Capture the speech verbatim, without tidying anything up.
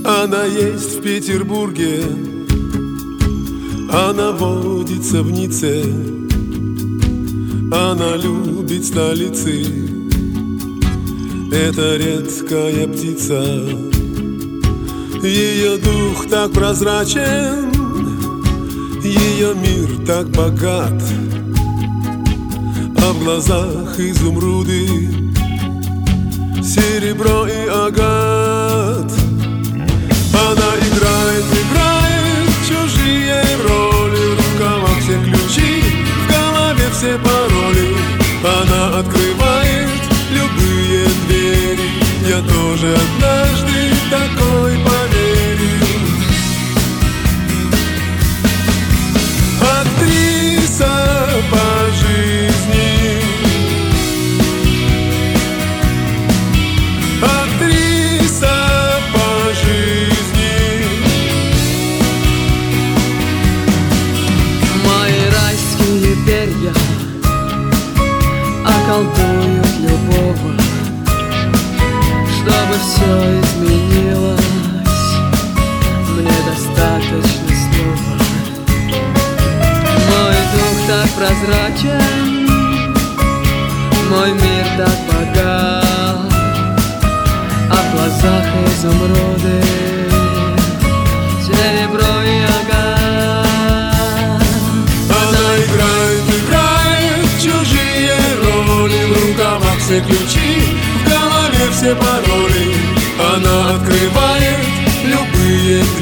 Она есть в Петербурге, она водится в Ницце, она любит столицы. Это редкая птица, ее дух так прозрачен, ее мир так богат, а в глазах изумруды, серебро и агат. Она играет, играет чужие роли, в рукавах все ключи, в голове все пароли. Она открывает любые двери, я тоже однажды такой поверю. Актриса по жизни, актриса по жизни. Мои райские перья околдуют любого, чтобы все изменилось. Мне достаточно слова. Мой дух так прозрачен, мой мир так богат, а в глазах изумруды, серебро и агат. Она играет, играет чужие роли, в рукавах все ключи, в голове все пароли. Она открывает любые